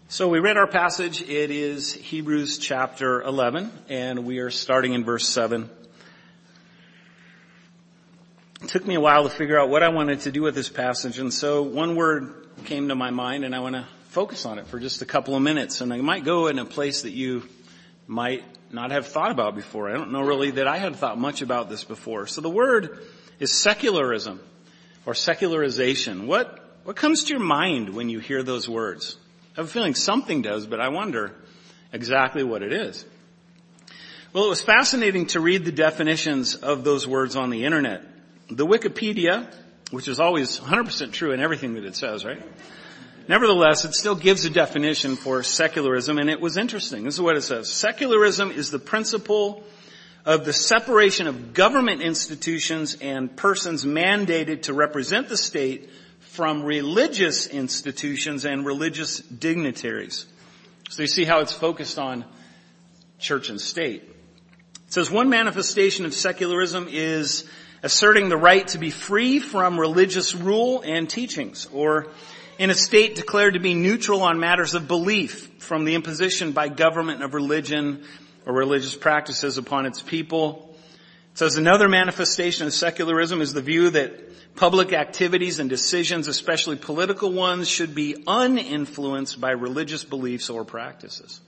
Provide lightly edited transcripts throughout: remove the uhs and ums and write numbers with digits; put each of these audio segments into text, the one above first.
So we read our passage. It is Hebrews chapter 11, and we are starting in verse 7. It took me a while to figure out what I wanted to do with this passage, and so one word came to my mind, and I want to focus on it for just a couple of minutes. And I might go in a place that you might not have thought about before. I don't know really that I had thought much about this before. So the word is secularism or secularization. What comes to your mind when you hear those words? I have a feeling something does, but I wonder exactly what it is. Well, it was fascinating to read the definitions of those words on the internet. The Wikipedia, which is always 100% true in everything that it says, right? Nevertheless, it still gives a definition for secularism, and it was interesting. This is what it says. Secularism is the principle of the separation of government institutions and persons mandated to represent the state from religious institutions and religious dignitaries. So you see how it's focused on church and state. It says one manifestation of secularism is asserting the right to be free from religious rule and teachings, or in a state declared to be neutral on matters of belief from the imposition by government of religion or religious practices upon its people. It says another manifestation of secularism is the view that public activities and decisions, especially political ones, should be uninfluenced by religious beliefs or practices.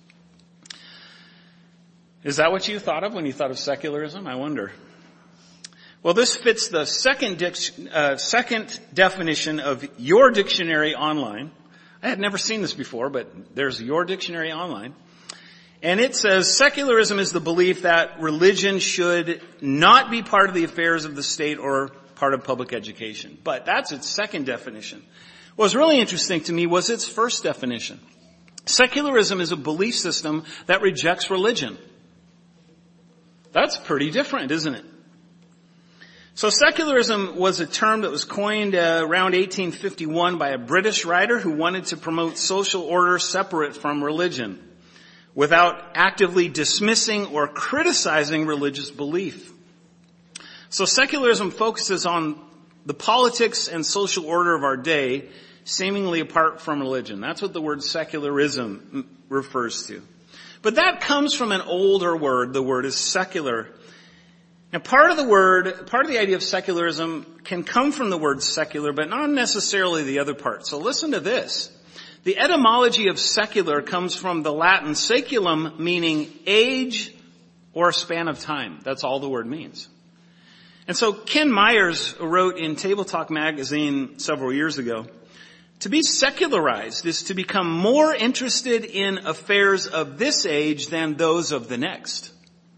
Is that what you thought of when you thought of secularism? I wonder. Well, this fits the second definition of Your Dictionary Online. I had never seen this before, but there's Your Dictionary Online. And it says secularism is the belief that religion should not be part of the affairs of the state or part of public education. But that's its second definition. What was really interesting to me was its first definition. Secularism is a belief system that rejects religion. That's pretty different, isn't it? So secularism was a term that was coined around 1851 by a British writer who wanted to promote social order separate from religion, without actively dismissing or criticizing religious belief. So secularism focuses on the politics and social order of our day, seemingly apart from religion. That's what the word secularism refers to. But that comes from an older word. The word is secular. Now part of the idea of secularism can come from the word secular, but not necessarily the other part. So listen to this. The etymology of secular comes from the Latin saeculum, meaning age or a span of time. That's all the word means. And so Ken Myers wrote in Table Talk magazine several years ago, to be secularized is to become more interested in affairs of this age than those of the next.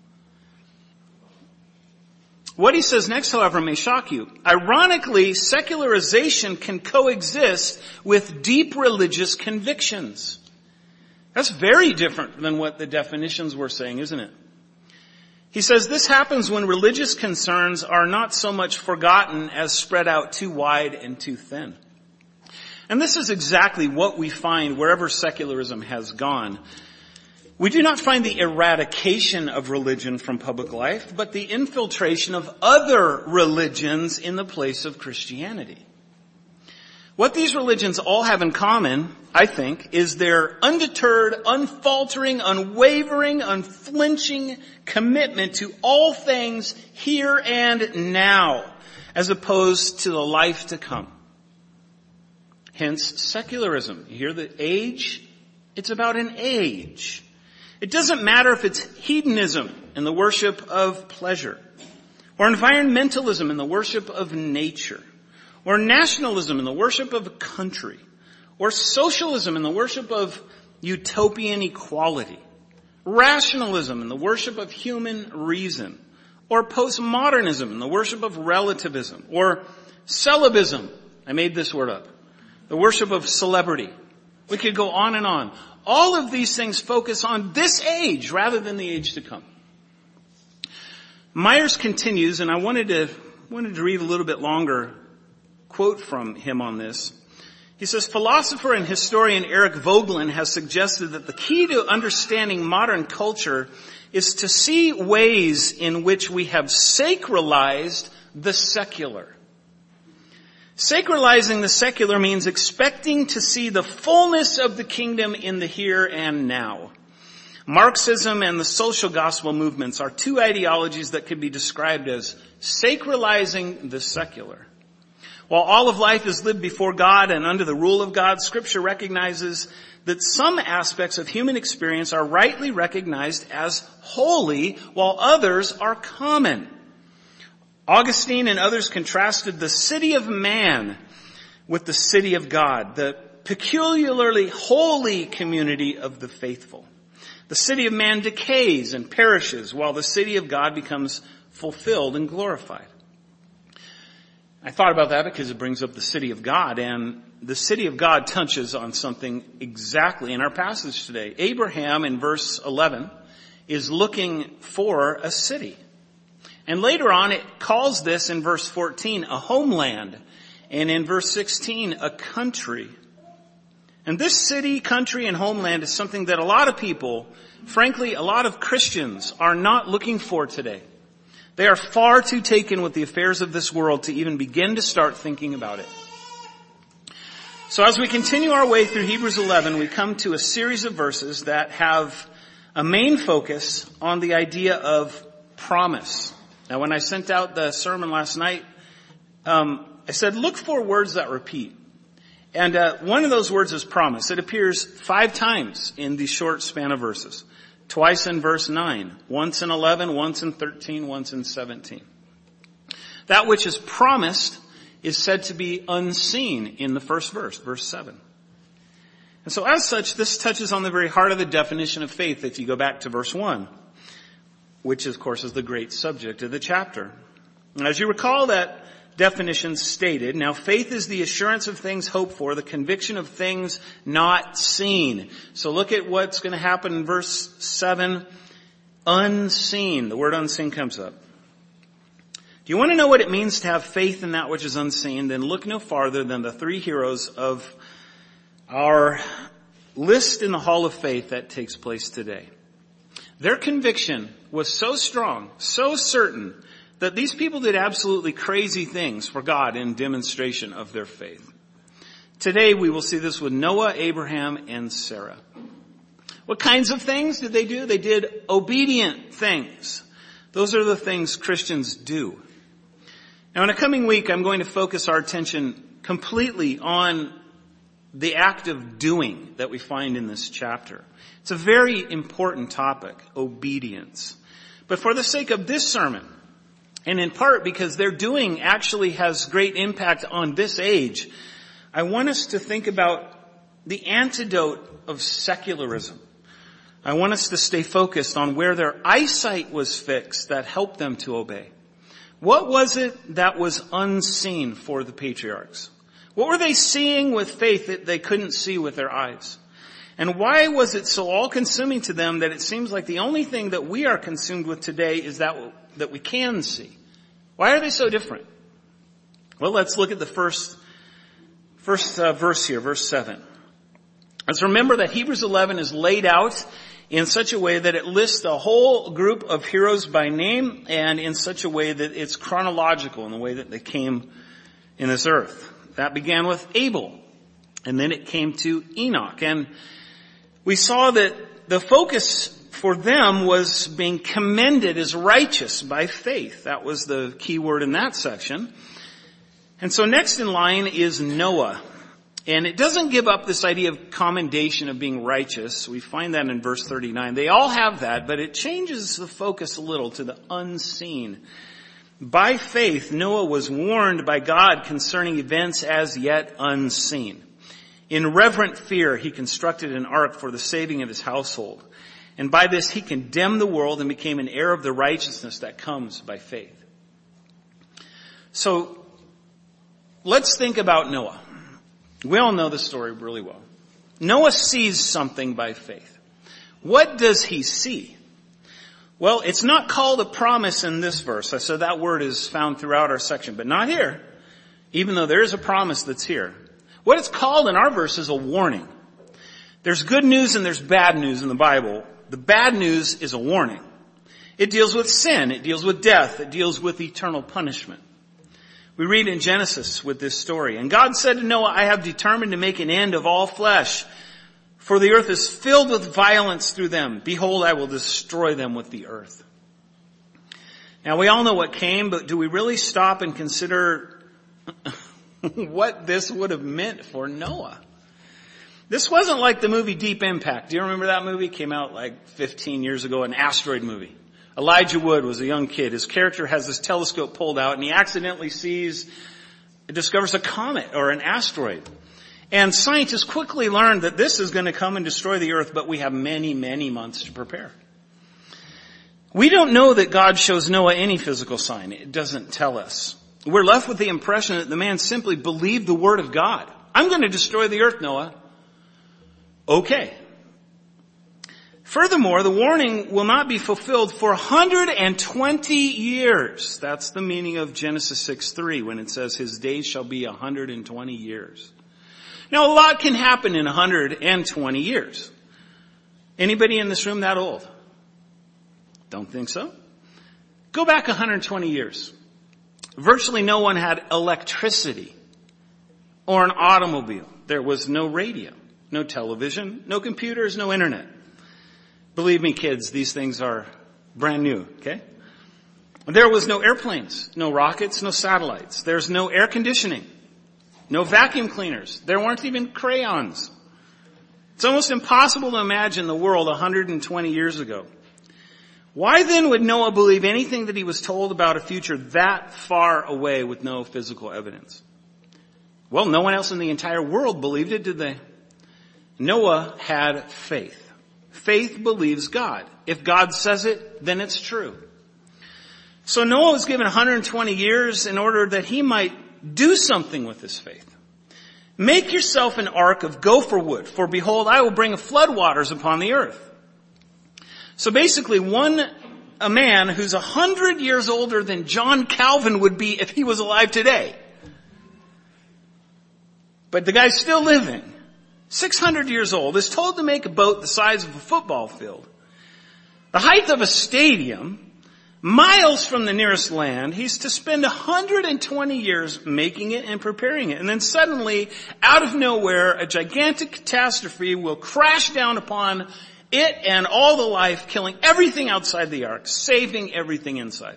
What he says next, however, may shock you. Ironically, secularization can coexist with deep religious convictions. That's very different than what the definitions were saying, isn't it? He says this happens when religious concerns are not so much forgotten as spread out too wide and too thin. And this is exactly what we find wherever secularism has gone. We do not find the eradication of religion from public life, but the infiltration of other religions in the place of Christianity. What these religions all have in common, I think, is their undeterred, unfaltering, unwavering, unflinching commitment to all things here and now, as opposed to the life to come. Hence, secularism. You hear the age? It's about an age. It doesn't matter if it's hedonism and the worship of pleasure, or environmentalism and the worship of nature, or nationalism and the worship of a country, or socialism and the worship of utopian equality, rationalism and the worship of human reason, or postmodernism and the worship of relativism, or celibism. I made this word up. The worship of celebrity. We could go on and on. All of these things focus on this age rather than the age to come. Myers continues, and I wanted to read a little bit longer quote from him on this. He says, philosopher and historian Eric Voegelin has suggested that the key to understanding modern culture is to see ways in which we have sacralized the secular. Sacralizing the secular means expecting to see the fullness of the kingdom in the here and now. Marxism and the social gospel movements are two ideologies that could be described as sacralizing the secular. While all of life is lived before God and under the rule of God, Scripture recognizes that some aspects of human experience are rightly recognized as holy, while others are common. Augustine and others contrasted the city of man with the city of God, the peculiarly holy community of the faithful. The city of man decays and perishes, while the city of God becomes fulfilled and glorified. I thought about that because it brings up the city of God, and the city of God touches on something exactly in our passage today. Abraham in verse 11 is looking for a city. And later on it calls this in verse 14 a homeland, and in verse 16 a country. And this city, country, and homeland is something that a lot of people, frankly a lot of Christians, are not looking for today. They are far too taken with the affairs of this world to even begin to start thinking about it. So as we continue our way through Hebrews 11, we come to a series of verses that have a main focus on the idea of promise. Now when I sent out the sermon last night, I said look for words that repeat. And one of those words is promise. It appears 5 times in the short span of verses. Twice in verse 9, once in 11, once in 13, once in 17. That which is promised is said to be unseen in the first verse, verse 7. And so as such, this touches on the very heart of the definition of faith if you go back to verse 1, which of course is the great subject of the chapter. And as you recall, that definition stated, now faith is the assurance of things hoped for, the conviction of things not seen. So look at what's going to happen in verse 7. Unseen. The word unseen comes up. Do you want to know what it means to have faith in that which is unseen? Then look no farther than the 3 heroes of our list in the Hall of Faith that takes place today. Their conviction was so strong, so certain, that these people did absolutely crazy things for God in demonstration of their faith. Today we will see this with Noah, Abraham, and Sarah. What kinds of things did they do? They did obedient things. Those are the things Christians do. Now in a coming week, I'm going to focus our attention completely on the act of doing that we find in this chapter. It's a very important topic, obedience. But for the sake of this sermon, and in part because their doing actually has great impact on this age, I want us to think about the antidote of secularism. I want us to stay focused on where their eyesight was fixed that helped them to obey. What was it that was unseen for the patriarchs? What were they seeing with faith that they couldn't see with their eyes? And why was it so all-consuming to them that it seems like the only thing that we are consumed with today is that we can see? Why are they so different? Well, let's look at the first verse here, verse 7. Let's remember that Hebrews 11 is laid out in such a way that it lists a whole group of heroes by name, and in such a way that it's chronological in the way that they came in this earth. That began with Abel, and then it came to Enoch. And we saw that the focus for them was being commended as righteous by faith. That was the key word in that section. And so next in line is Noah. And it doesn't give up this idea of commendation of being righteous. We find that in verse 39. They all have that, but it changes the focus a little to the unseen. By faith, Noah was warned by God concerning events as yet unseen. In reverent fear, he constructed an ark for the saving of his household. And by this, he condemned the world and became an heir of the righteousness that comes by faith. So, let's think about Noah. We all know the story really well. Noah sees something by faith. What does he see? Well, it's not called a promise in this verse. I said that word is found throughout our section, but not here, even though there is a promise that's here. What it's called in our verse is a warning. There's good news and there's bad news in the Bible. The bad news is a warning. It deals with sin. It deals with death. It deals with eternal punishment. We read in Genesis with this story. And God said to Noah, I have determined to make an end of all flesh, for the earth is filled with violence through them. Behold, I will destroy them with the earth. Now we all know what came, but do we really stop and consider what this would have meant for Noah? This wasn't like the movie Deep Impact. Do you remember that movie? It came out like 15 years ago, an asteroid movie. Elijah Wood was a young kid. His character has this telescope pulled out and he accidentally discovers a comet or an asteroid. And scientists quickly learned that this is going to come and destroy the earth, but we have many, many months to prepare. We don't know that God shows Noah any physical sign. It doesn't tell us. We're left with the impression that the man simply believed the word of God. I'm going to destroy the earth, Noah. Okay. Furthermore, the warning will not be fulfilled for 120 years. That's the meaning of Genesis 6:3 when it says his days shall be 120 years. Now, a lot can happen in 120 years. Anybody in this room that old? Don't think so? Go back 120 years. Virtually no one had electricity or an automobile. There was no radio, no television, no computers, no internet. Believe me, kids, these things are brand new, okay? There was no airplanes, no rockets, no satellites. There's no air conditioning, no vacuum cleaners. There weren't even crayons. It's almost impossible to imagine the world 120 years ago. Why then would Noah believe anything that he was told about a future that far away with no physical evidence? Well, no one else in the entire world believed it, did they? Noah had faith. Faith believes God. If God says it, then it's true. So Noah was given 120 years in order that he might do something with his faith. Make yourself an ark of gopher wood, for behold, I will bring flood waters upon the earth. So basically, a man who's 100 years older than John Calvin would be if he was alive today. But the guy's still living. 600 years old, is told to make a boat the size of a football field, the height of a stadium, miles from the nearest land. He's to spend 120 years making it and preparing it. And then suddenly, out of nowhere, a gigantic catastrophe will crash down upon it and all the life, killing everything outside the ark, saving everything inside.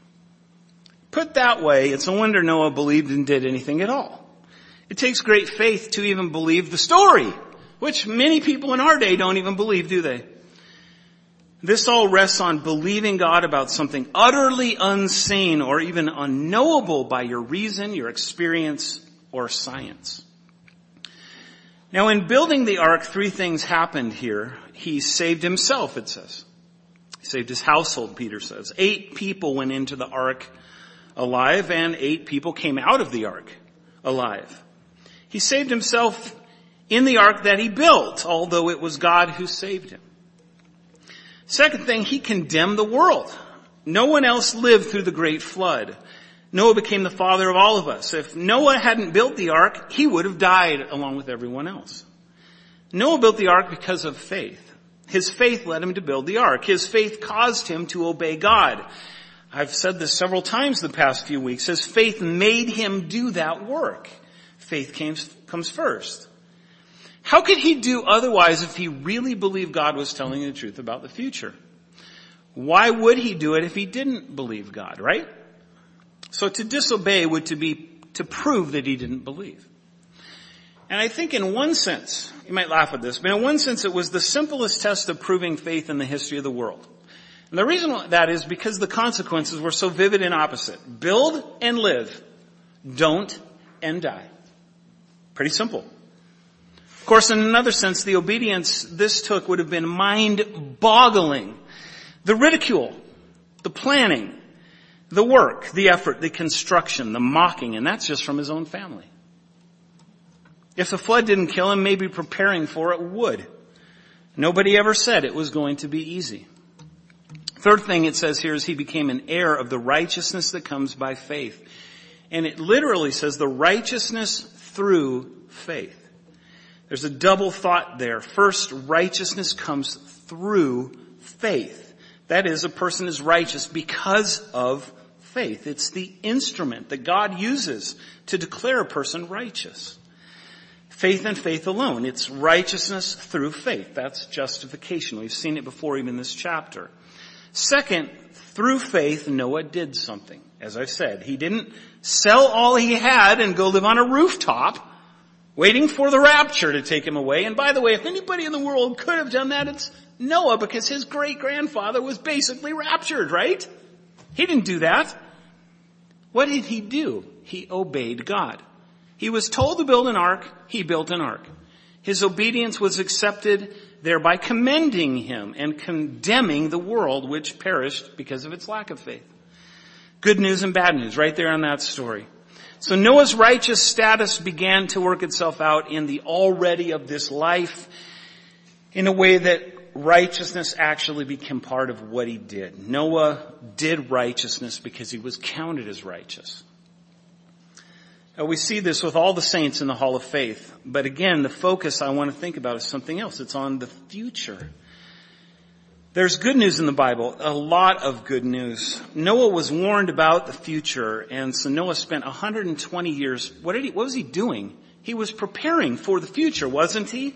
Put that way, it's a wonder Noah believed and did anything at all. It takes great faith to even believe the story, which many people in our day don't even believe, do they? This all rests on believing God about something utterly unseen or even unknowable by your reason, your experience, or science. Now, in building the ark, 3 things happened here. He saved himself, it says. He saved his household, Peter says. 8 people went into the ark alive, and 8 people came out of the ark alive. He saved himself in the ark that he built, although it was God who saved him. Second thing, he condemned the world. No one else lived through the great flood. Noah became the father of all of us. If Noah hadn't built the ark, he would have died along with everyone else. Noah built the ark because of faith. His faith led him to build the ark. His faith caused him to obey God. I've said this several times the past few weeks. His faith made him do that work. Faith comes first. How could he do otherwise if he really believed God was telling the truth about the future? Why would he do it if he didn't believe God, right? So to disobey would be to prove that he didn't believe. And I think in one sense, you might laugh at this, but in one sense it was the simplest test of proving faith in the history of the world. And the reason that is because the consequences were so vivid and opposite. Build and live. Don't and die. Pretty simple. Of course, in another sense, the obedience this took would have been mind-boggling. The ridicule, the planning, the work, the effort, the construction, the mocking, and that's just from his own family. If the flood didn't kill him, maybe preparing for it would. Nobody ever said it was going to be easy. Third thing it says here is he became an heir of the righteousness that comes by faith. And it literally says the righteousness through faith. There's a double thought there. First, righteousness comes through faith. That is, a person is righteous because of faith. It's the instrument that God uses to declare a person righteous. Faith and faith alone. It's righteousness through faith. That's justification. We've seen it before even in this chapter. Second, through faith, Noah did something. As I've said, he didn't sell all he had and go live on a rooftop waiting for the rapture to take him away. And by the way, if anybody in the world could have done that, it's Noah, because his great-grandfather was basically raptured, right? He didn't do that. What did he do? He obeyed God. He was told to build an ark. He built an ark. His obedience was accepted, thereby commending him and condemning the world which perished because of its lack of faith. Good news and bad news right there on that story. So Noah's righteous status began to work itself out in the already of this life in a way that righteousness actually became part of what he did. Noah did righteousness because he was counted as righteous. Now, we see this with all the saints in the Hall of Faith. But again, the focus I want to think about is something else. It's on the future. There's good news in the Bible, a lot of good news. Noah was warned about the future, and so Noah spent 120 years. What was he doing? He was preparing for the future, wasn't he?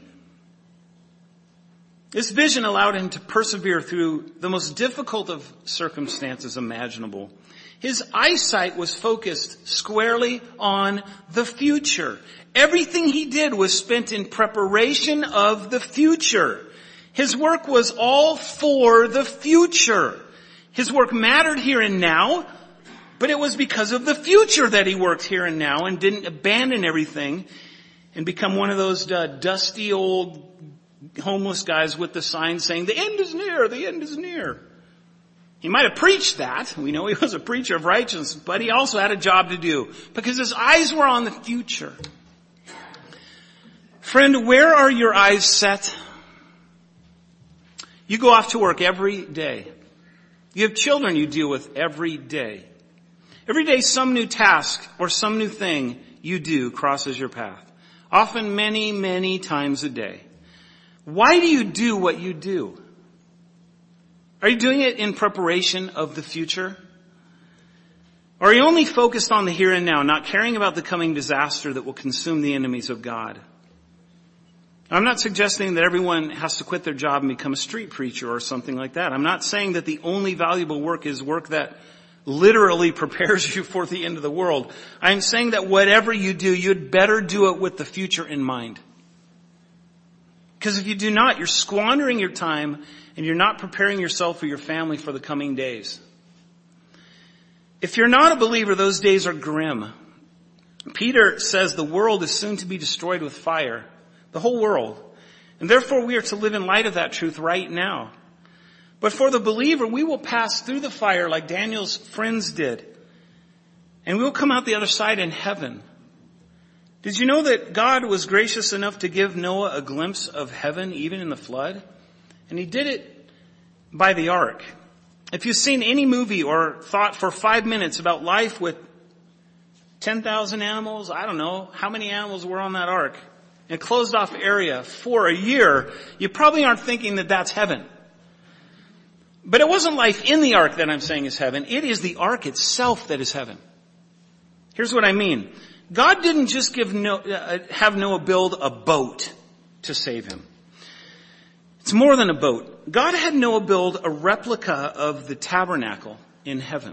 This vision allowed him to persevere through the most difficult of circumstances imaginable. His eyesight was focused squarely on the future. Everything he did was spent in preparation of the future. His work was all for the future. His work mattered here and now, but it was because of the future that he worked here and now and didn't abandon everything and become one of those dusty old homeless guys with the sign saying, "The end is near, the end is near." He might have preached that. We know he was a preacher of righteousness, but he also had a job to do because his eyes were on the future. Friend, where are your eyes set? You go off to work every day. You have children you deal with every day. Every day some new task or some new thing you do crosses your path. Often many, many times a day. Why do you do what you do? Are you doing it in preparation of the future? Or are you only focused on the here and now, not caring about the coming disaster that will consume the enemies of God? I'm not suggesting that everyone has to quit their job and become a street preacher or something like that. I'm not saying that the only valuable work is work that literally prepares you for the end of the world. I'm saying that whatever you do, you'd better do it with the future in mind. Because if you do not, you're squandering your time and you're not preparing yourself or your family for the coming days. If you're not a believer, those days are grim. Peter says the world is soon to be destroyed with fire. The whole world. And therefore we are to live in light of that truth right now. But for the believer, we will pass through the fire like Daniel's friends did. And we will come out the other side in heaven. Did you know that God was gracious enough to give Noah a glimpse of heaven even in the flood? And he did it by the ark. If you've seen any movie or thought for 5 minutes about life with 10,000 animals, I don't know how many animals were on that ark, in a closed off area for a year, you probably aren't thinking that that's heaven. But it wasn't life in the ark that I'm saying is heaven. It is the ark itself that is heaven. Here's what I mean. God didn't just have Noah build a boat to save him. It's more than a boat. God had Noah build a replica of the tabernacle in heaven.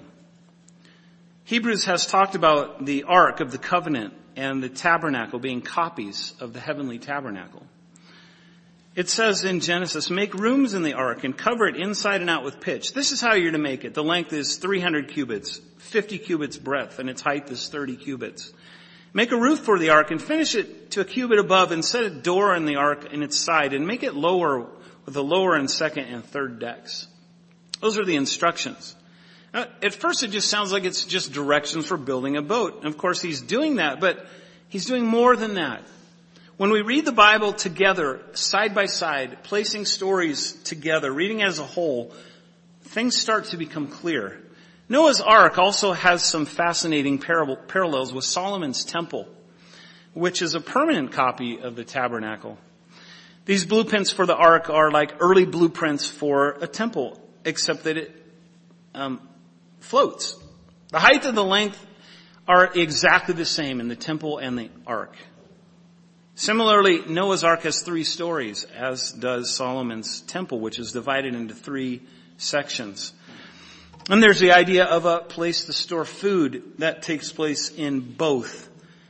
Hebrews has talked about the ark of the covenant and the tabernacle being copies of the heavenly tabernacle. It says in Genesis, make rooms in the ark and cover it inside and out with pitch. This is how you're to make it. The length is 300 cubits, 50 cubits breadth, and its height is 30 cubits. Make a roof for the ark and finish it to a cubit above and set a door in the ark in its side and make it lower with a lower and second and third decks. Those are the instructions. Now, at first it just sounds like it's just directions for building a boat. And of course he's doing that, but he's doing more than that. When we read the Bible together, side by side, placing stories together, reading as a whole, things start to become clear. Noah's Ark also has some fascinating parallels with Solomon's temple, which is a permanent copy of the tabernacle. These blueprints for the ark are like early blueprints for a temple, except that it floats. The height and the length are exactly the same in the temple and the ark. Similarly, Noah's ark has 3 stories, as does Solomon's temple, which is divided into 3 sections. And there's the idea of a place to store food that takes place in both.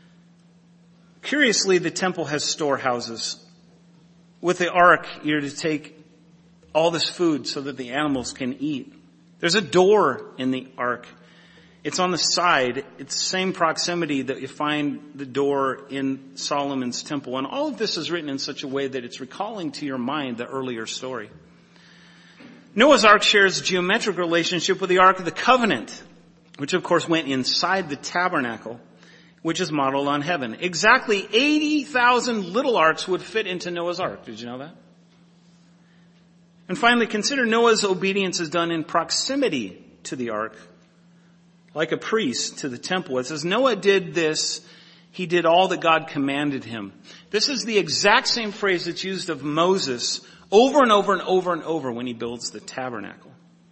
Curiously, the temple has storehouses. With the ark, you're to take all this food so that the animals can eat. There's a door in the ark. It's on the side. It's the same proximity that you find the door in Solomon's temple. And all of this is written in such a way that it's recalling to your mind the earlier story. Noah's ark shares a geometric relationship with the Ark of the Covenant, which of course went inside the tabernacle, which is modeled on heaven. Exactly 80,000 little arks would fit into Noah's ark. Did you know that? And finally, consider Noah's obedience is done in proximity to the ark, like a priest to the temple. It says Noah did this. He did all that God commanded him. This is the exact same phrase that's used of Moses over and over and over and over when he builds the tabernacle.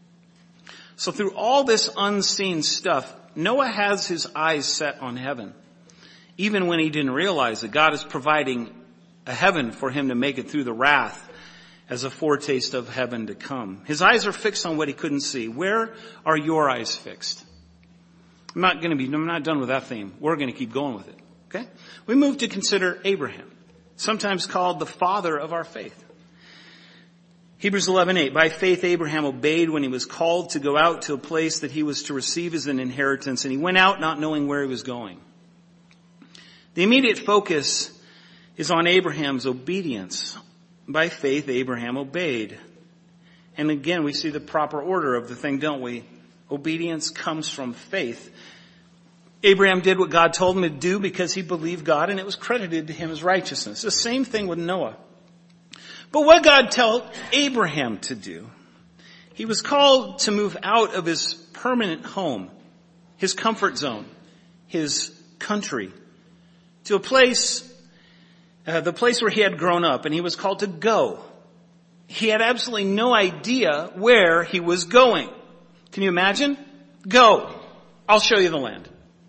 So through all this unseen stuff, Noah has his eyes set on heaven, even when he didn't realize that God is providing a heaven for him to make it through the wrath as a foretaste of heaven to come. His eyes are fixed on what he couldn't see. Where are your eyes fixed? I'm not done with that theme. We're going to keep going with it. Okay? We move to consider Abraham, sometimes called the father of our faith. Hebrews 11:8, by faith Abraham obeyed when he was called to go out to a place that he was to receive as an inheritance, and he went out not knowing where he was going. The immediate focus is on Abraham's obedience. By faith Abraham obeyed. And again, we see the proper order of the thing, don't we? Obedience comes from faith. Abraham did what God told him to do because he believed God, and it was credited to him as righteousness. The same thing with Noah. But what God told Abraham to do, he was called to move out of his permanent home, his comfort zone, his country, to a place, the place where he had grown up, and he was called to go. He had absolutely no idea where he was going. Can you imagine? Go. I'll show you the land.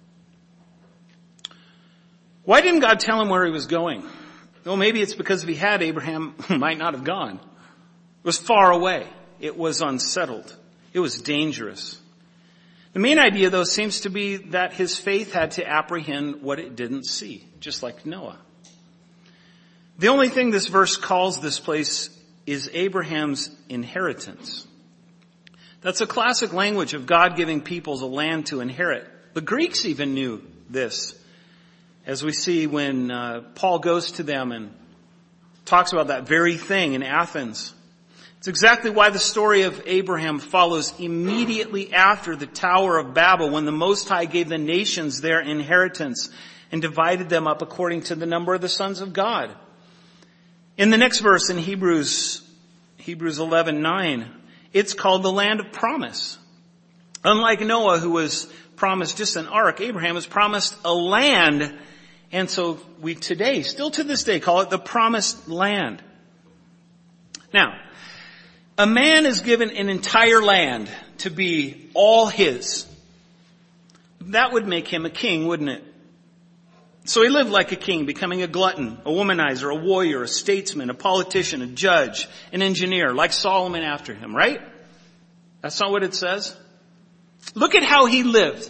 Why didn't God tell him where he was going? Well, maybe it's because if he had, Abraham might not have gone. It was far away. It was unsettled. It was dangerous. The main idea, though, seems to be that his faith had to apprehend what it didn't see, just like Noah. The only thing this verse calls this place is Abraham's inheritance. That's a classic language of God giving peoples a land to inherit. The Greeks even knew this, as we see when Paul goes to them and talks about that very thing in Athens. It's exactly why the story of Abraham follows immediately after the Tower of Babel, when the Most High gave the nations their inheritance and divided them up according to the number of the sons of God. In the next verse in Hebrews 11:9, it's called the land of promise. Unlike Noah, who was promised just an ark, Abraham was promised a land. And so we today, still to this day, call it the promised land. Now, a man is given an entire land to be all his. That would make him a king, wouldn't it? So he lived like a king, becoming a glutton, a womanizer, a warrior, a statesman, a politician, a judge, an engineer, like Solomon after him, right? That's not what it says. Look at how he lived.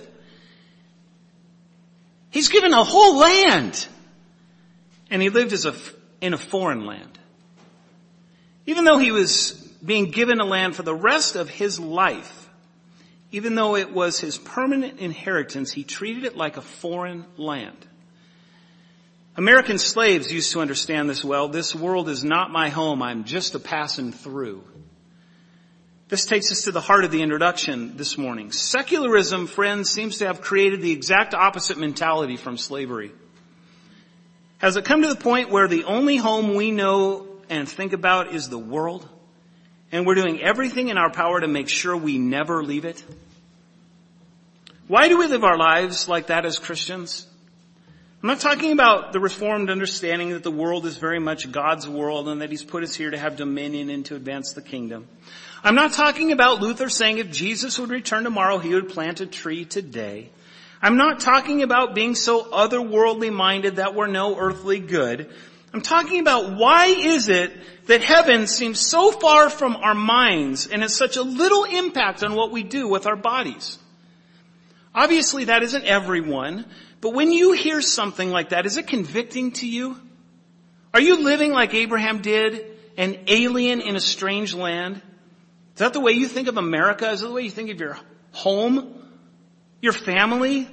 He's given a whole land. And he lived in a foreign land. Even though he was being given a land for the rest of his life, even though it was his permanent inheritance, he treated it like a foreign land. American slaves used to understand this well. This world is not my home. I'm just a passing through. This takes us to the heart of the introduction this morning. Secularism, friends, seems to have created the exact opposite mentality from slavery. Has it come to the point where the only home we know and think about is the world, and we're doing everything in our power to make sure we never leave it? Why do we live our lives like that as Christians? I'm not talking about the Reformed understanding that the world is very much God's world and that He's put us here to have dominion and to advance the kingdom. I'm not talking about Luther saying if Jesus would return tomorrow, he would plant a tree today. I'm not talking about being so otherworldly minded that we're no earthly good. I'm talking about why is it that heaven seems so far from our minds and has such a little impact on what we do with our bodies. Obviously that isn't everyone, but when you hear something like that, is it convicting to you? Are you living like Abraham did, an alien in a strange land? Is that the way you think of America? Is that the way you think of your home? Your family?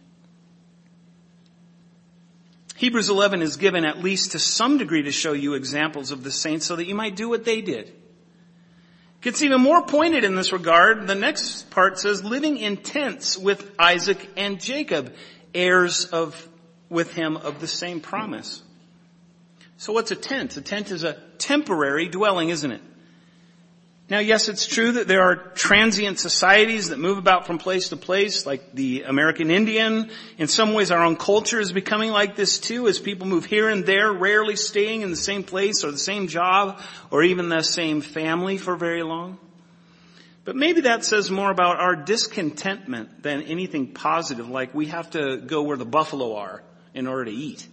Hebrews 11 is given at least to some degree to show you examples of the saints so that you might do what they did. It gets even more pointed in this regard. The next part says, living in tents with Isaac and Jacob, heirs with him of the same promise. So what's a tent? A tent is a temporary dwelling, isn't it? Now, yes, it's true that there are transient societies that move about from place to place, like the American Indian. In some ways, our own culture is becoming like this too, as people move here and there, rarely staying in the same place or the same job or even the same family for very long. But maybe that says more about our discontentment than anything positive, like we have to go where the buffalo are in order to eat.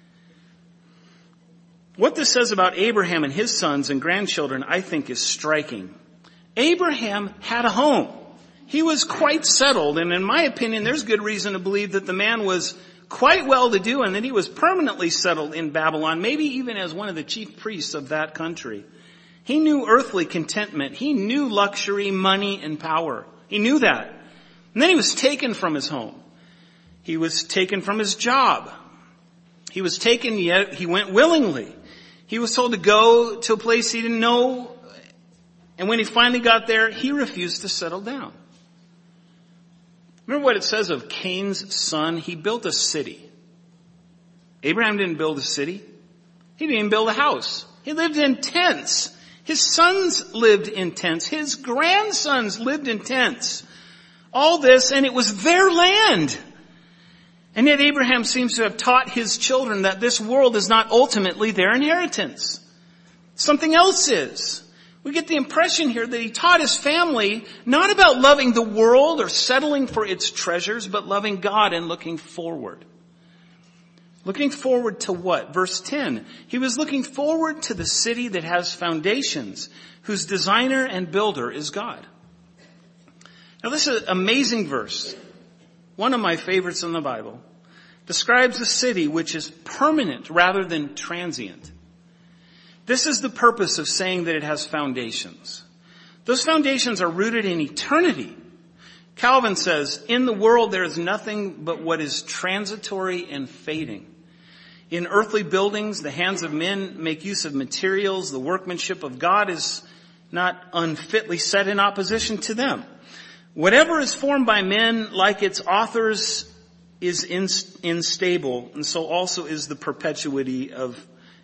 What this says about Abraham and his sons and grandchildren, I think, is striking. Abraham had a home. He was quite settled, and in my opinion, there's good reason to believe that the man was quite well-to-do and that he was permanently settled in Babylon, maybe even as one of the chief priests of that country. He knew earthly contentment. He knew luxury, money, and power. He knew that. And then he was taken from his home. He was taken from his job. He was taken, yet he went willingly. He was told to go to a place he didn't know, and when he finally got there, he refused to settle down. Remember what it says of Cain's son? He built a city. Abraham didn't build a city. He didn't even build a house. He lived in tents. His sons lived in tents. His grandsons lived in tents. All this, and it was their land. And yet Abraham seems to have taught his children that this world is not ultimately their inheritance. Something else is. We get the impression here that he taught his family not about loving the world or settling for its treasures, but loving God and looking forward. Looking forward to what? Verse 10. He was looking forward to the city that has foundations, whose designer and builder is God. Now this is an amazing verse. One of my favorites in the Bible, describes a city which is permanent rather than transient. This is the purpose of saying that it has foundations. Those foundations are rooted in eternity. Calvin says, in the world there is nothing but what is transitory and fading. In earthly buildings, the hands of men make use of materials. The workmanship of God is not unfitly set in opposition to them. Whatever is formed by men, like its authors, is unstable, and so also is the perpetuity of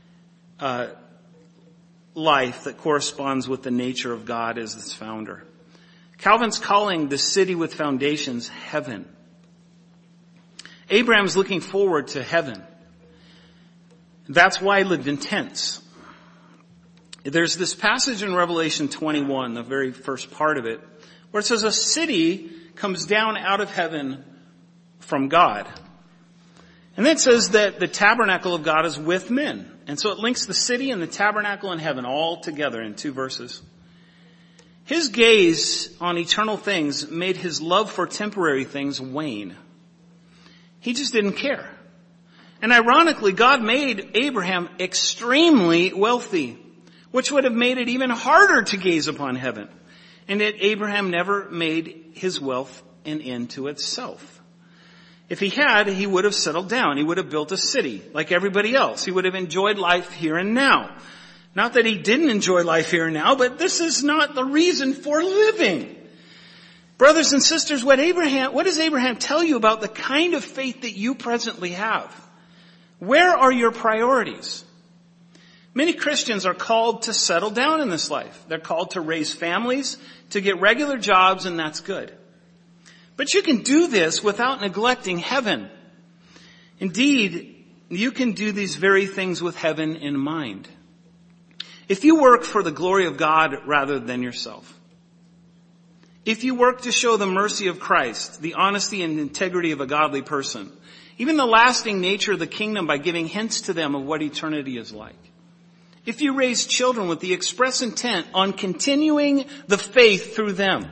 life that corresponds with the nature of God as its founder. Calvin's calling the city with foundations heaven. Abraham's looking forward to heaven. That's why he lived in tents. There's this passage in Revelation 21, the very first part of it, where it says a city comes down out of heaven from God. And then it says that the tabernacle of God is with men. And so it links the city and the tabernacle in heaven all together in 2 verses. His gaze on eternal things made his love for temporary things wane. He just didn't care. And ironically, God made Abraham extremely wealthy, which would have made it even harder to gaze upon heaven. And yet Abraham never made his wealth an end to itself. If he had, he would have settled down. He would have built a city like everybody else. He would have enjoyed life here and now. Not that he didn't enjoy life here and now, but this is not the reason for living. Brothers and sisters, what does Abraham tell you about the kind of faith that you presently have? Where are your priorities? Many Christians are called to settle down in this life. They're called to raise families, to get regular jobs, and that's good. But you can do this without neglecting heaven. Indeed, you can do these very things with heaven in mind. If you work for the glory of God rather than yourself, if you work to show the mercy of Christ, the honesty and integrity of a godly person, even the lasting nature of the kingdom by giving hints to them of what eternity is like, if you raise children with the express intent on continuing the faith through them,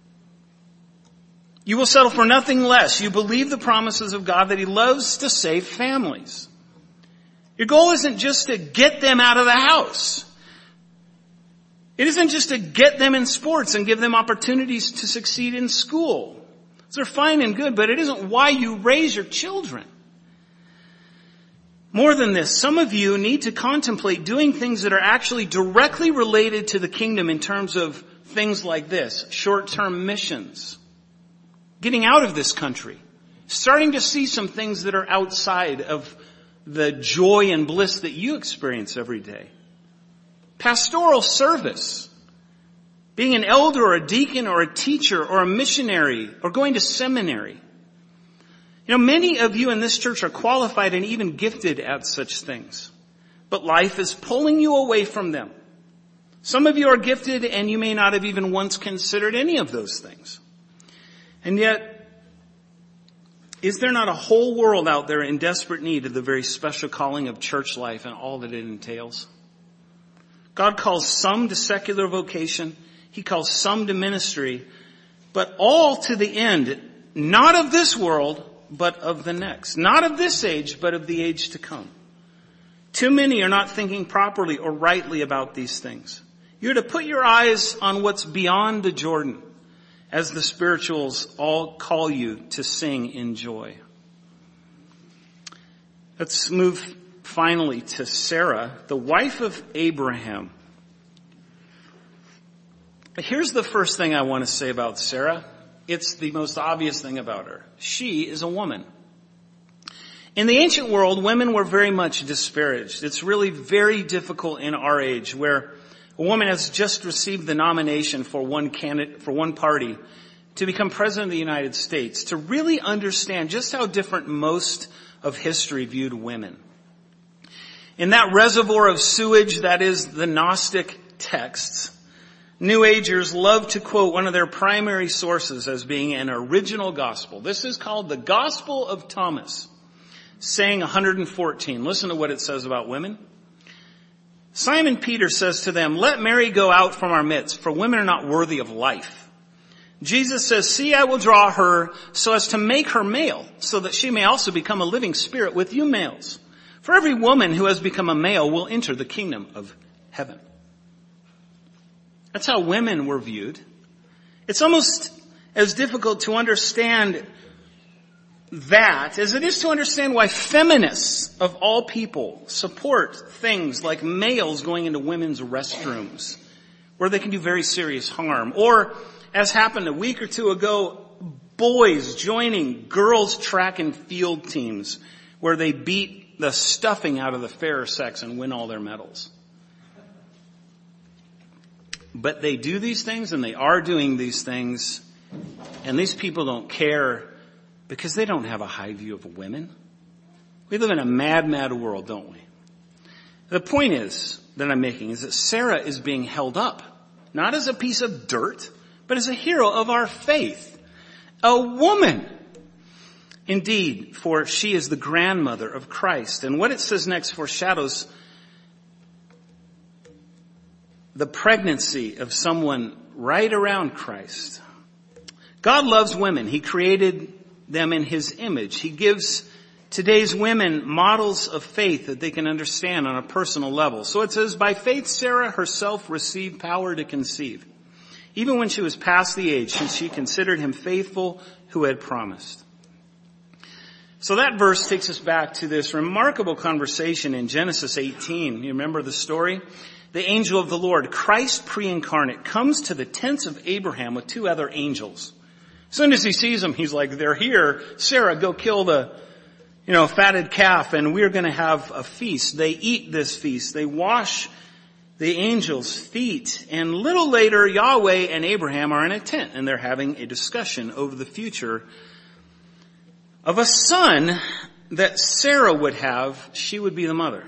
you will settle for nothing less. You believe the promises of God that He loves to save families. Your goal isn't just to get them out of the house. It isn't just to get them in sports and give them opportunities to succeed in school. Those are fine and good, but it isn't why you raise your children. More than this, some of you need to contemplate doing things that are actually directly related to the kingdom in terms of things like this: short-term missions, getting out of this country, starting to see some things that are outside of the joy and bliss that you experience every day. Pastoral service, being an elder or a deacon or a teacher or a missionary or going to seminary. You know, many of you in this church are qualified and even gifted at such things, but life is pulling you away from them. Some of you are gifted and you may not have even once considered any of those things. And yet, is there not a whole world out there in desperate need of the very special calling of church life and all that it entails? God calls some to secular vocation. He calls some to ministry, but all to the end, not of this world, but of the next. Not of this age, but of the age to come. Too many are not thinking properly or rightly about these things. You're to put your eyes on what's beyond the Jordan, as the spirituals all call you to sing in joy. Let's move finally to Sarah, the wife of Abraham. Here's the first thing I want to say about Sarah. It's the most obvious thing about her. She is a woman. In the ancient world, women were very much disparaged. It's really very difficult in our age, where a woman has just received the nomination for one candidate, for one party, to become president of the United States, to really understand just how different most of history viewed women. In that reservoir of sewage that is the Gnostic texts, New Agers love to quote one of their primary sources as being an original gospel. This is called the Gospel of Thomas, saying 114. Listen to what it says about women. Simon Peter says to them, "Let Mary go out from our midst, for women are not worthy of life." Jesus says, "See, I will draw her so as to make her male, so that she may also become a living spirit with you males. For every woman who has become a male will enter the kingdom of heaven." That's how women were viewed. It's almost as difficult to understand that as it is to understand why feminists of all people support things like males going into women's restrooms where they can do very serious harm. Or, as happened a week or two ago, boys joining girls' track and field teams where they beat the stuffing out of the fairer sex and win all their medals. But they do these things, and they are doing these things, and these people don't care because they don't have a high view of women. We live in a mad, mad world, don't we? The point that I'm making is that Sarah is being held up, not as a piece of dirt, but as a hero of our faith. A woman. Indeed, for she is the grandmother of Christ. And what it says next foreshadows the pregnancy of someone right around Christ. God loves women. He created them in His image. He gives today's women models of faith that they can understand on a personal level. So it says, by faith Sarah herself received power to conceive, even when she was past the age, since she considered Him faithful who had promised. So that verse takes us back to this remarkable conversation in Genesis 18. You remember the story? The angel of the Lord, Christ pre-incarnate, comes to the tents of Abraham with two other angels. As soon as he sees them, he's like, "They're here. Sarah, go kill the, fatted calf, and we're going to have a feast." They eat this feast. They wash the angel's feet. And little later, Yahweh and Abraham are in a tent, and they're having a discussion over the future of a son that Sarah would have, she would be the mother.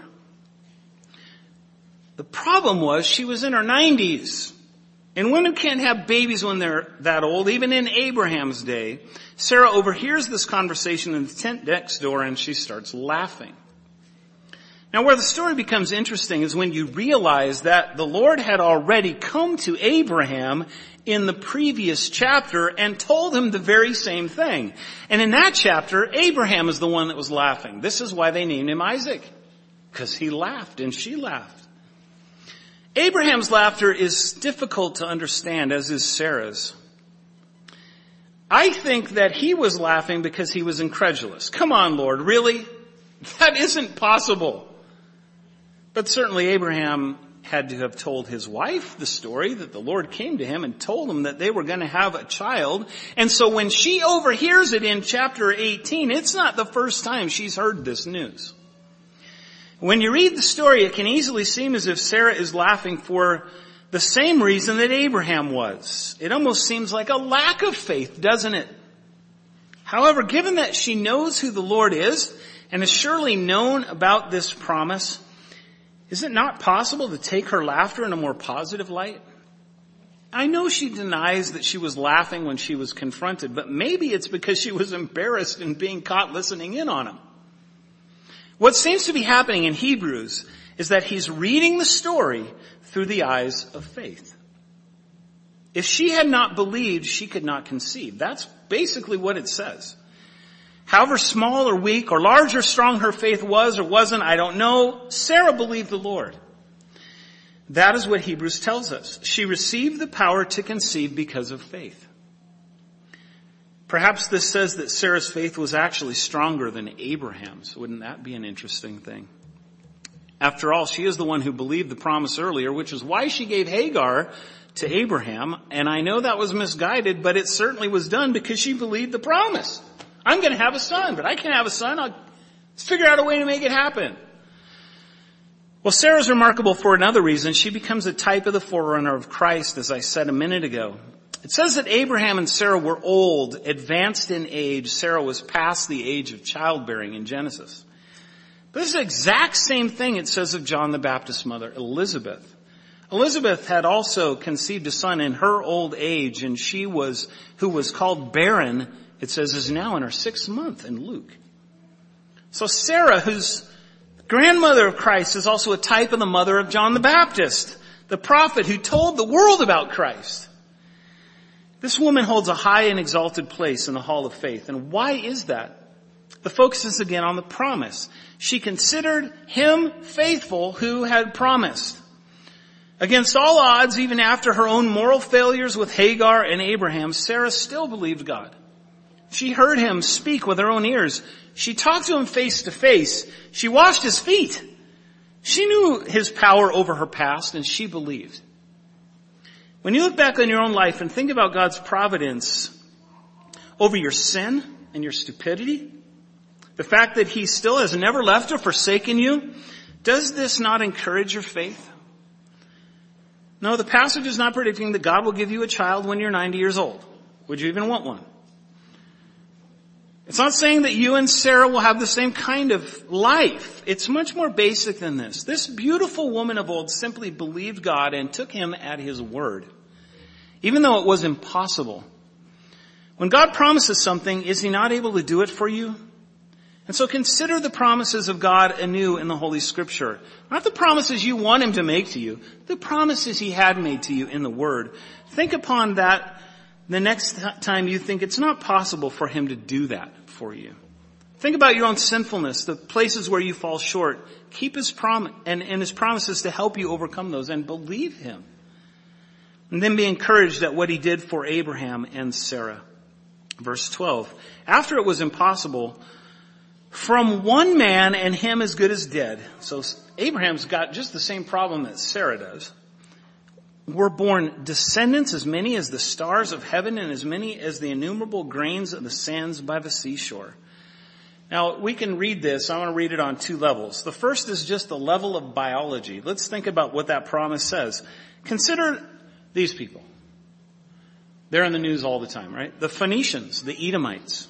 The problem was she was in her 90s. And women can't have babies when they're that old, even in Abraham's day. Sarah overhears this conversation in the tent next door and she starts laughing. Now where the story becomes interesting is when you realize that the Lord had already come to Abraham in the previous chapter and told him the very same thing. And in that chapter, Abraham is the one that was laughing. This is why they named him Isaac. Because he laughed and she laughed. Abraham's laughter is difficult to understand, as is Sarah's. I think that he was laughing because he was incredulous. Come on, Lord, really? That isn't possible. But certainly Abraham had to have told his wife the story that the Lord came to him and told him that they were going to have a child. And so when she overhears it in chapter 18, it's not the first time she's heard this news. When you read the story, it can easily seem as if Sarah is laughing for the same reason that Abraham was. It almost seems like a lack of faith, doesn't it? However, given that she knows who the Lord is and has surely known about this promise, is it not possible to take her laughter in a more positive light? I know she denies that she was laughing when she was confronted, but maybe it's because she was embarrassed in being caught listening in on him. What seems to be happening in Hebrews is that he's reading the story through the eyes of faith. If she had not believed, she could not conceive. That's basically what it says. However small or weak or large or strong her faith was or wasn't, I don't know. Sarah believed the Lord. That is what Hebrews tells us. She received the power to conceive because of faith. Perhaps this says that Sarah's faith was actually stronger than Abraham's. Wouldn't that be an interesting thing? After all, she is the one who believed the promise earlier, which is why she gave Hagar to Abraham. And I know that was misguided, but it certainly was done because she believed the promise. I'm going to have a son, but I can't have a son. Let's figure out a way to make it happen. Well, Sarah's remarkable for another reason. She becomes a type of the forerunner of Christ, as I said a minute ago. It says that Abraham and Sarah were old, advanced in age. Sarah was past the age of childbearing in Genesis. But this is the exact same thing it says of John the Baptist's mother, Elizabeth. Elizabeth had also conceived a son in her old age, and she was, who was called barren, it says, is now in her 6th month in Luke. So Sarah, who's grandmother of Christ, is also a type of the mother of John the Baptist, the prophet who told the world about Christ. This woman holds a high and exalted place in the hall of faith. And why is that? The focus is again on the promise. She considered him faithful who had promised. Against all odds, even after her own moral failures with Hagar and Abraham, Sarah still believed God. She heard him speak with her own ears. She talked to him face to face. She washed his feet. She knew his power over her past, and she believed. When you look back on your own life and think about God's providence over your sin and your stupidity, the fact that he still has never left or forsaken you, does this not encourage your faith? No, the passage is not predicting that God will give you a child when you're 90 years old. Would you even want one? It's not saying that you and Sarah will have the same kind of life. It's much more basic than this. This beautiful woman of old simply believed God and took him at his word, even though it was impossible. When God promises something, is he not able to do it for you? And so consider the promises of God anew in the Holy Scripture. Not the promises you want him to make to you, the promises he had made to you in the Word. Think upon that the next time you think it's not possible for him to do that for you. Think about your own sinfulness, the places where you fall short. Keep his promise and his promises to help you overcome those, and believe him. And then be encouraged at what he did for Abraham and Sarah. Verse 12. After it was impossible, from one man and him as good as dead. So Abraham's got just the same problem that Sarah does. Were born descendants as many as the stars of heaven and as many as the innumerable grains of the sands by the seashore. Now, we can read this. I want to read it on 2 levels. The first is just the level of biology. Let's think about what that promise says. Consider these people. They're in the news all the time, right? The Phoenicians, the Edomites.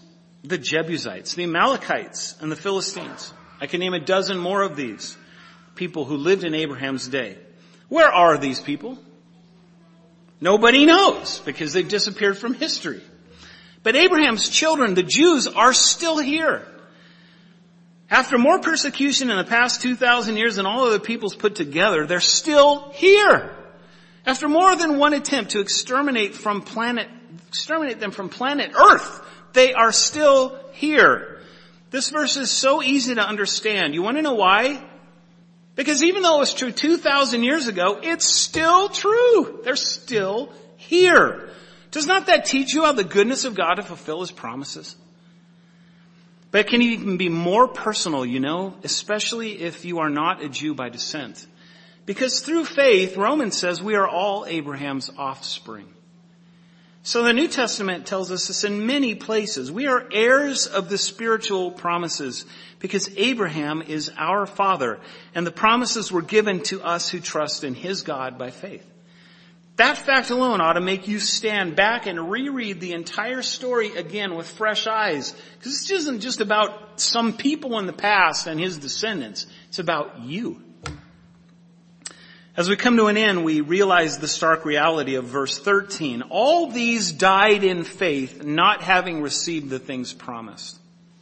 the Jebusites, the Amalekites, and the Philistines. I can name a dozen more of these people who lived in Abraham's day. Where are these people? Nobody knows because they've disappeared from history. But Abraham's children, the Jews, are still here. After more persecution in the past 2,000 years than all other peoples put together, they're still here. After more than one attempt to exterminate them from planet Earth, they are still here. This verse is so easy to understand. You want to know why? Because even though it was true 2,000 years ago, it's still true. They're still here. Does not that teach you how the goodness of God to fulfill His promises? But it can even be more personal, especially if you are not a Jew by descent. Because through faith, Romans says we are all Abraham's offspring. So the New Testament tells us this in many places. We are heirs of the spiritual promises because Abraham is our father, and the promises were given to us who trust in his God by faith. That fact alone ought to make you stand back and reread the entire story again with fresh eyes. Because this isn't just about some people in the past and his descendants. It's about you. As we come to an end, we realize the stark reality of verse 13. All these died in faith, not having received the things promised.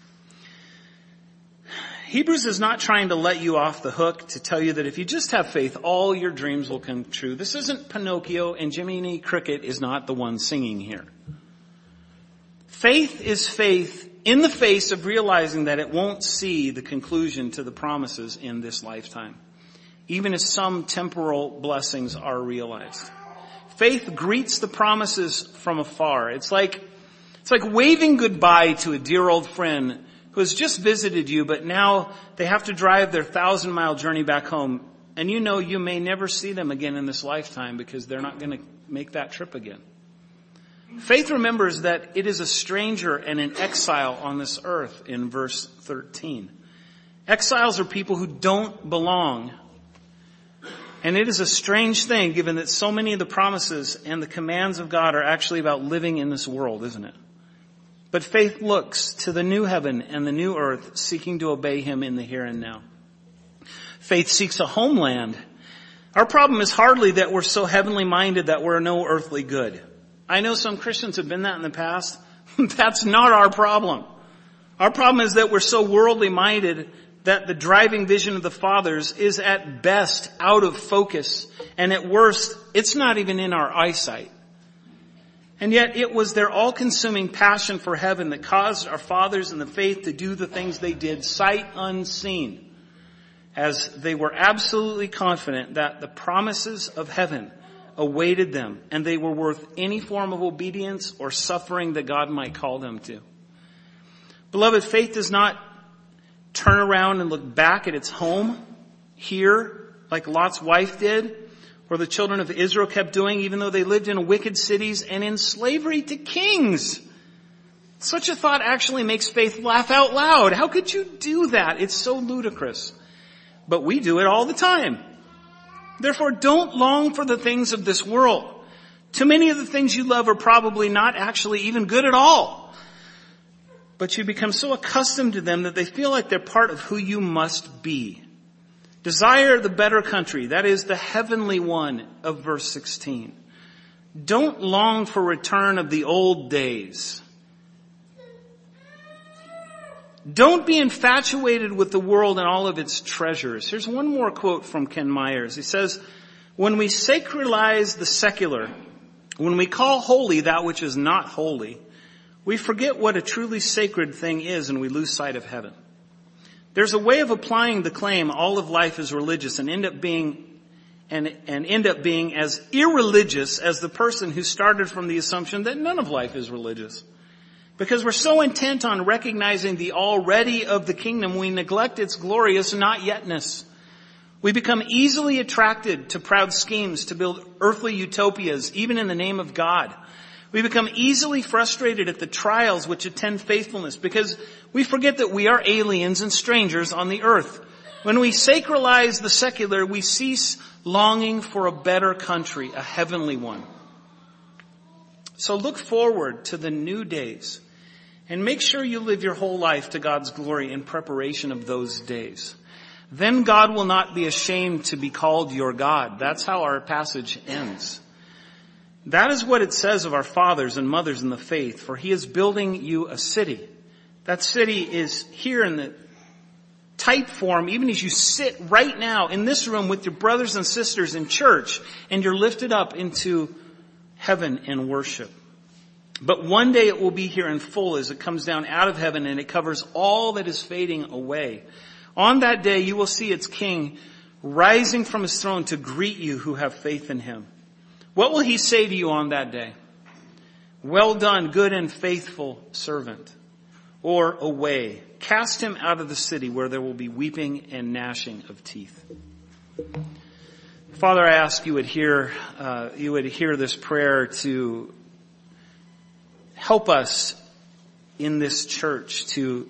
Hebrews is not trying to let you off the hook to tell you that if you just have faith, all your dreams will come true. This isn't Pinocchio, and Jiminy Cricket is not the one singing here. Faith is faith in the face of realizing that it won't see the conclusion to the promises in this lifetime, even as some temporal blessings are realized. Faith greets the promises from afar. It's like waving goodbye to a dear old friend who has just visited you, but now they have to drive their 1,000-mile journey back home. And you may never see them again in this lifetime because they're not going to make that trip again. Faith remembers that it is a stranger and an exile on this earth in verse 13. Exiles are people who don't belong. And it is a strange thing given that so many of the promises and the commands of God are actually about living in this world, isn't it? But faith looks to the new heaven and the new earth, seeking to obey Him in the here and now. Faith seeks a homeland. Our problem is hardly that we're so heavenly minded that we're no earthly good. I know some Christians have been that in the past. That's not our problem. Our problem is that we're so worldly minded that the driving vision of the fathers is at best out of focus, and at worst, it's not even in our eyesight. And yet it was their all-consuming passion for heaven that caused our fathers in the faith to do the things they did sight unseen, as they were absolutely confident that the promises of heaven awaited them and they were worth any form of obedience or suffering that God might call them to. Beloved, faith does not turn around and look back at its home here like Lot's wife did, or the children of Israel kept doing, even though they lived in wicked cities and in slavery to kings. Such a thought actually makes faith laugh out loud. How could you do that? It's so ludicrous. But we do it all the time. Therefore, don't long for the things of this world. Too many of the things you love are probably not actually even good at all. But you become so accustomed to them that they feel like they're part of who you must be. Desire the better country, that is the heavenly one of verse 16. Don't long for return of the old days. Don't be infatuated with the world and all of its treasures. Here's one more quote from Ken Myers. He says, when we sacralize the secular, when we call holy that which is not holy, we forget what a truly sacred thing is and we lose sight of heaven. There's a way of applying the claim all of life is religious and end up being as irreligious as the person who started from the assumption that none of life is religious. Because we're so intent on recognizing the already of the kingdom, we neglect its glorious not yetness. We become easily attracted to proud schemes to build earthly utopias, even in the name of God. We become easily frustrated at the trials which attend faithfulness because we forget that we are aliens and strangers on the earth. When we sacralize the secular, we cease longing for a better country, a heavenly one. So look forward to the new days And make sure you live your whole life to God's glory in preparation of those days. Then God will not be ashamed to be called your God. That's how our passage ends. That is what it says of our fathers and mothers in the faith, for he is building you a city. That city is here in the type form, even as you sit right now in this room with your brothers and sisters in church, and you're lifted up into heaven in worship. But one day it will be here in full as it comes down out of heaven and it covers all that is fading away. On that day you will see its king rising from his throne to greet you who have faith in him. What will he say to you on that day? Well done, good and faithful servant. Or away, cast him out of the city where there will be weeping and gnashing of teeth. Father, I ask you would hear this prayer to help us in this church to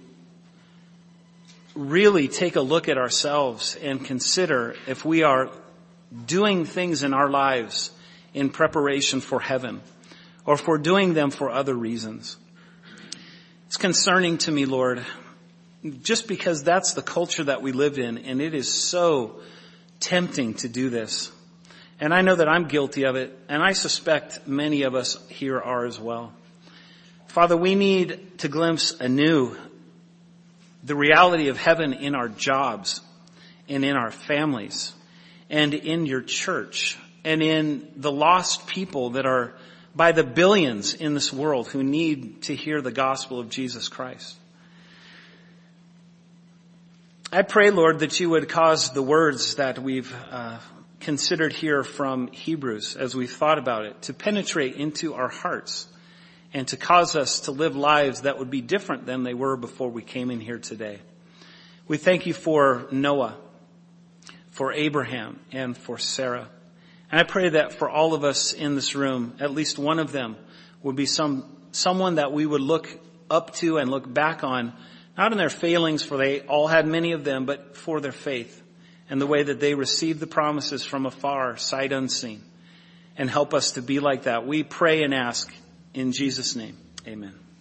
really take a look at ourselves and consider if we are doing things in our lives in preparation for heaven, or if we're doing them for other reasons. It's concerning to me, Lord, just because that's the culture that we live in, and it is so tempting to do this. And I know that I'm guilty of it, and I suspect many of us here are as well. Father, we need to glimpse anew the reality of heaven in our jobs and in our families and in your church and in the lost people that are by the billions in this world who need to hear the gospel of Jesus Christ. I pray, Lord, that you would cause the words that we've considered here from Hebrews as we've thought about it to penetrate into our hearts and to cause us to live lives that would be different than they were before we came in here today. We thank you for Noah, for Abraham, and for Sarah. And I pray that for all of us in this room, at least one of them would be someone that we would look up to and look back on, not in their failings, for they all had many of them, but for their faith and the way that they received the promises from afar, sight unseen. And help us to be like that. We pray and ask in Jesus' name. Amen.